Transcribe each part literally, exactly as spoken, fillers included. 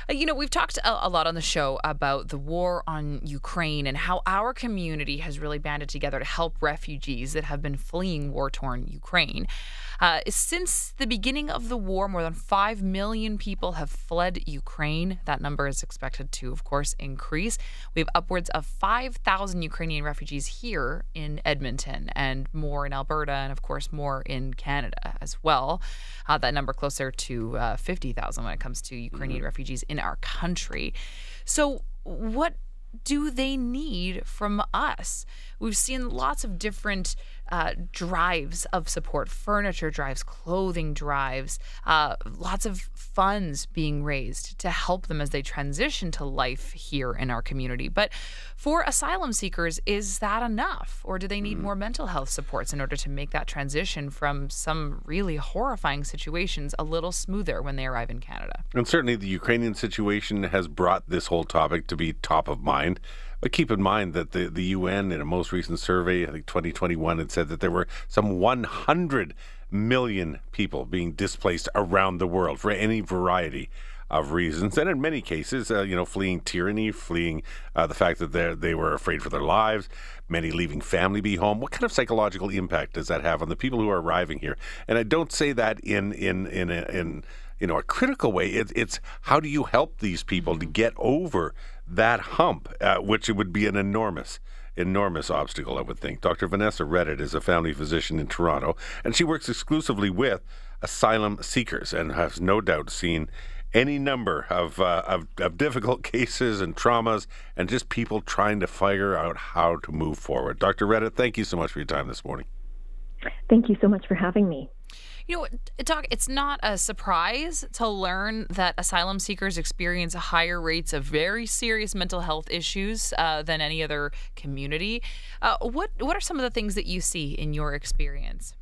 Uh, You know, we've talked a, a lot on the show about the war on Ukraine and how our community has really banded together to help refugees that have been fleeing war torn Ukraine. Uh, since the beginning of the war, more than five million people have fled Ukraine. That number is expected to, of course, increase. We have upwards of five thousand Ukrainian refugees here in Edmonton and more in Alberta and, of course, more in Canada as well. Uh, that number closer to uh, fifty thousand when it comes to Ukrainian Mm-hmm. refugees in our country. So, what do they need from us? We've seen lots of different uh, drives of support, furniture drives, clothing drives, uh, lots of funds being raised to help them as they transition to life here in our community. But for asylum seekers, is that enough? Or do they need more mental health supports in order to make that transition from some really horrifying situations a little smoother when they arrive in Canada? And certainly the Ukrainian situation has brought this whole topic to be top of mind. But keep in mind that the, the U N, in a most recent survey, I think twenty twenty-one, had said that there were some one hundred million people being displaced around the world for any variety of reasons. And in many cases, uh, you know, fleeing tyranny, fleeing uh, the fact that they they were afraid for their lives, many leaving family be home. What kind of psychological impact does that have on the people who are arriving here? And I don't say that in in in a, in you know a critical way. It, it's how do you help these people to get over that hump, uh, which would be an enormous, enormous obstacle, I would think. Doctor Vanessa Reddit is a family physician in Toronto, and she works exclusively with asylum seekers and has no doubt seen any number of, uh, of, of difficult cases and traumas and just people trying to figure out how to move forward. Doctor Reddit, thank you so much for your time this morning. Thank you so much for having me. You know, Doc, it's not a surprise to learn that asylum seekers experience higher rates of very serious mental health issues uh, than any other community. Uh, what what are some of the things that you see in your experience?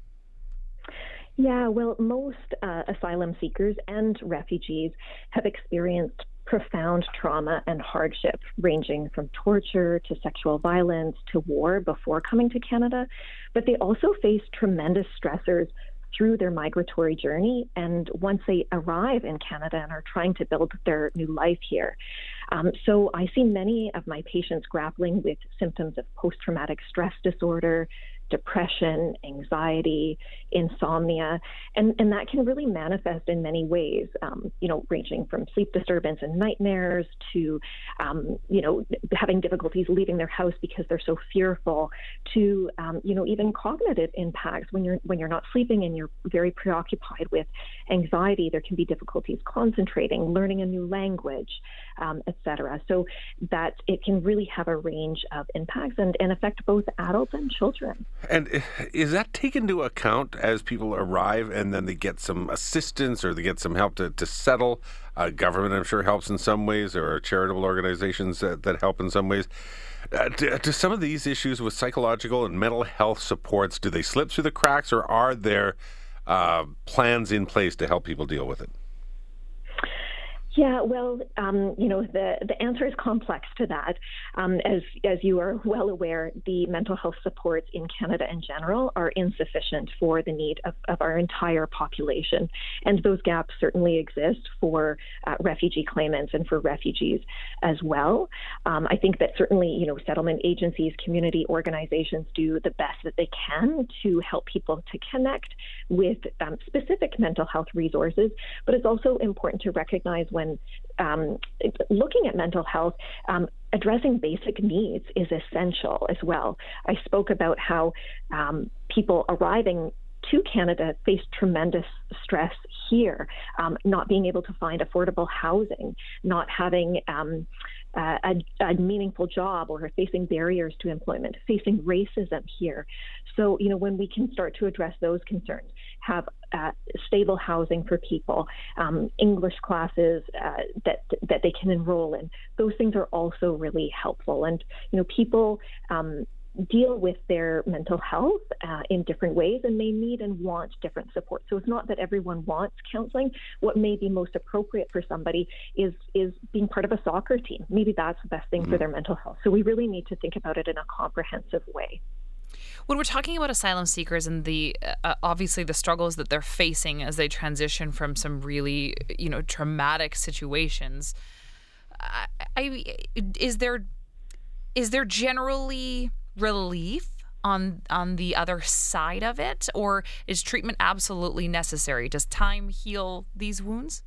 Yeah, well, most uh, asylum seekers and refugees have experienced profound trauma and hardship, ranging from torture to sexual violence to war before coming to Canada. But they also face tremendous stressors through their migratory journey and once they arrive in Canada and are trying to build their new life here. Um, so I see many of my patients grappling with symptoms of post-traumatic stress disorder, depression, anxiety, insomnia, and, and that can really manifest in many ways, um, you know, ranging from sleep disturbance and nightmares to, um, you know, having difficulties leaving their house because they're so fearful to, um, you know, even cognitive impacts when you're when you're not sleeping and you're very preoccupied with anxiety. There can be difficulties concentrating, learning a new language, um, et cetera. So that it can really have a range of impacts and, and affect both adults and children. And is that taken into account as people arrive and then they get some assistance or they get some help to, to settle? Uh, government, I'm sure, helps in some ways. There are charitable organizations that, that help in some ways. Uh, do, do some of these issues with psychological and mental health supports, do they slip through the cracks, or are there uh, plans in place to help people deal with it? Yeah, well, um, you know, the, the answer is complex to that. Um, as as you are well aware, the mental health supports in Canada in general are insufficient for the need of, of our entire population. And those gaps certainly exist for uh, refugee claimants and for refugees as well. Um, I think that certainly, you know, settlement agencies, community organizations do the best that they can to help people to connect with um, specific mental health resources. But it's also important to recognize when When um, looking at mental health, um, addressing basic needs is essential as well. I spoke about how um, people arriving to Canada face tremendous stress here, um, not being able to find affordable housing, not having um, uh, a, a meaningful job, or facing barriers to employment, facing racism here. So, you know, when we can start to address those concerns, have uh, stable housing for people, um, English classes uh, that that they can enroll in, those things are also really helpful. And, you know, people um, deal with their mental health uh, in different ways, and they need and want different support. So it's not that everyone wants counseling. What may be most appropriate for somebody is is being part of a soccer team. Maybe that's the best thing mm-hmm. for their mental health. So we really need to think about it in a comprehensive way. When we're talking about asylum seekers and the uh, obviously the struggles that they're facing as they transition from some really, you know, traumatic situations, I, I is there is there generally relief on on the other side of it, or is treatment absolutely necessary? Does time heal these wounds?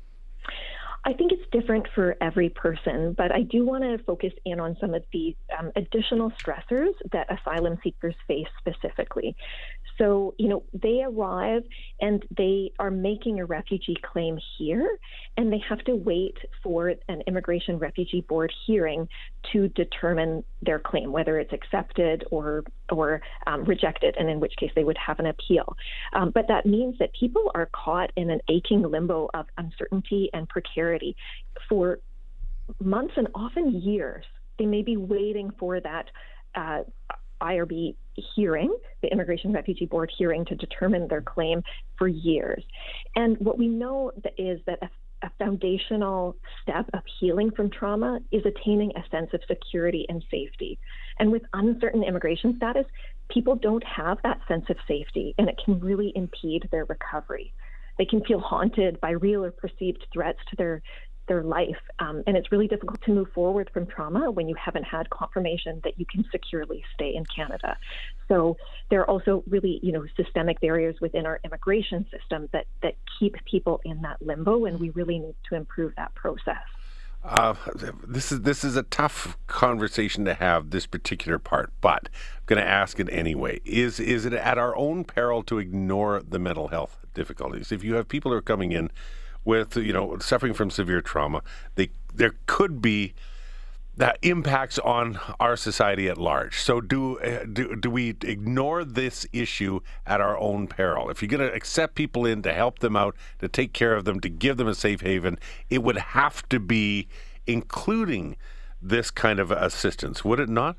I think it's different for every person, but I do want to focus in on some of the um, additional stressors that asylum seekers face specifically. So, you know, they arrive and they are making a refugee claim here, and they have to wait for an Immigration Refugee Board hearing to determine their claim, whether it's accepted or or um, rejected, and in which case they would have an appeal. Um, but that means that people are caught in an aching limbo of uncertainty and precarity for months and often years. They may be waiting for that uh, I R B hearing, the Immigration Refugee Board hearing, to determine their claim for years. And what we know is that a, a foundational step of healing from trauma is attaining a sense of security and safety. And with uncertain immigration status, people don't have that sense of safety, and it can really impede their recovery. They can feel haunted by real or perceived threats to their their life. Um, and it's really difficult to move forward from trauma when you haven't had confirmation that you can securely stay in Canada. So there are also really, you know, systemic barriers within our immigration system that, that keep people in that limbo, and we really need to improve that process. Uh, this is this is a tough conversation to have, this particular part, but I'm going to ask it anyway. Is is it at our own peril to ignore the mental health difficulties? If you have people who are coming in with, you know, suffering from severe trauma, they there could be that impacts on our society at large. So do uh, do, do we ignore this issue at our own peril? If you're going to accept people in to help them out, to take care of them, to give them a safe haven, it would have to be including this kind of assistance, would it not?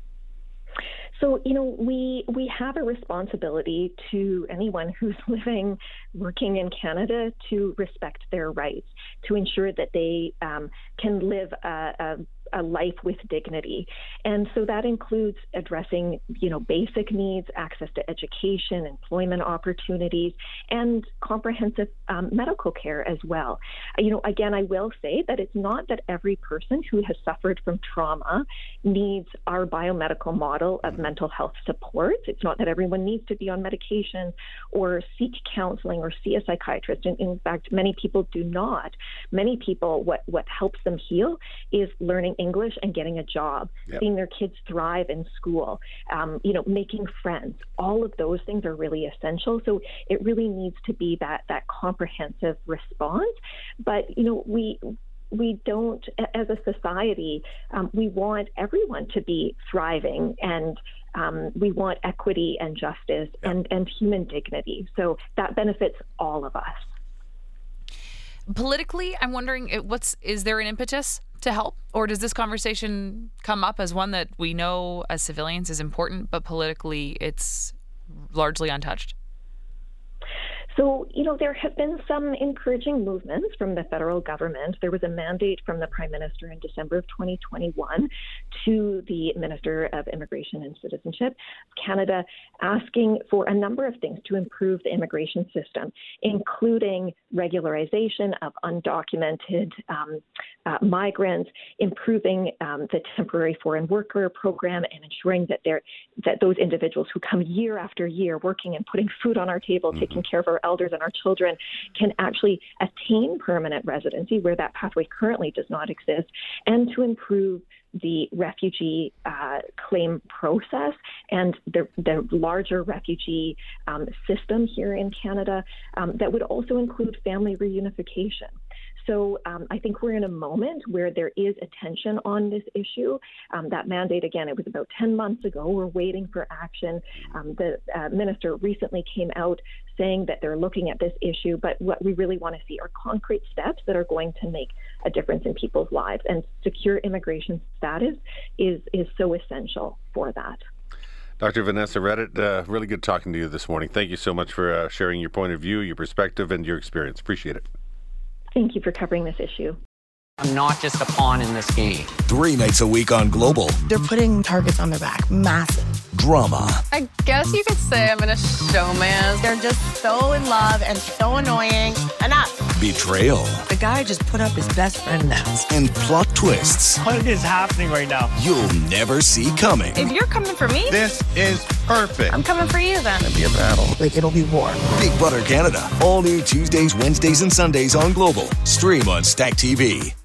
So, you know, we we have a responsibility to anyone who's living, working in Canada, to respect their rights, to ensure that they um, can live a, a a life with dignity. And so that includes addressing, you know, basic needs, access to education, employment opportunities, and comprehensive um, medical care as well. You know, again, I will say that it's not that every person who has suffered from trauma needs our biomedical model of mental health support. It's not that everyone needs to be on medication or seek counseling or see a psychiatrist. And in fact, many people do not. Many people, what, what helps them heal is learning English and getting a job, yep. seeing their kids thrive in school, um, you know, making friends. All of those things are really essential. So it really needs to be that that comprehensive response. But, you know, we we don't, as a society, um, we want everyone to be thriving, and um, we want equity and justice yep. and, and human dignity. So that benefits all of us. Politically, I'm wondering, what's is there an impetus to help, or does this conversation come up as one that we know as civilians is important, but politically it's largely untouched? So, you know, there have been some encouraging movements from the federal government. There was a mandate from the Prime Minister in December of twenty twenty-one to the Minister of Immigration and Citizenship Canada, asking for a number of things to improve the immigration system, including regularization of undocumented um, uh, migrants, improving um, the temporary foreign worker program, and ensuring that they're, that those individuals who come year after year working and putting food on our table, mm-hmm. taking care of our elders and our children, can actually attain permanent residency where that pathway currently does not exist, and to improve the refugee uh, claim process and the, the larger refugee um, system here in Canada um, that would also include family reunification. So um, I think we're in a moment where there is attention on this issue. Um, that mandate, again, it was about ten months ago. We're waiting for action. Um, the uh, minister recently came out saying that they're looking at this issue, but what we really want to see are concrete steps that are going to make a difference in people's lives. And secure immigration status is, is so essential for that. Doctor Vanessa Redditt, uh, really good talking to you this morning. Thank you so much for uh, sharing your point of view, your perspective, and your experience. Appreciate it. Thank you for covering this issue. I'm not just a pawn in this game. Three nights a week on Global. They're putting targets on their back, massive. drama. I guess you could say I'm in a showman. They're just so in love and so annoying. Enough. Betrayal. The guy just put up his best friend now. And plot twists. What is happening right now? You'll never see coming. If you're coming for me, This is perfect. I'm coming for you then. It'll be a battle. Like, it'll be war. Big Brother Canada. All new Tuesdays, Wednesdays, and Sundays on Global. Stream on Stack T V.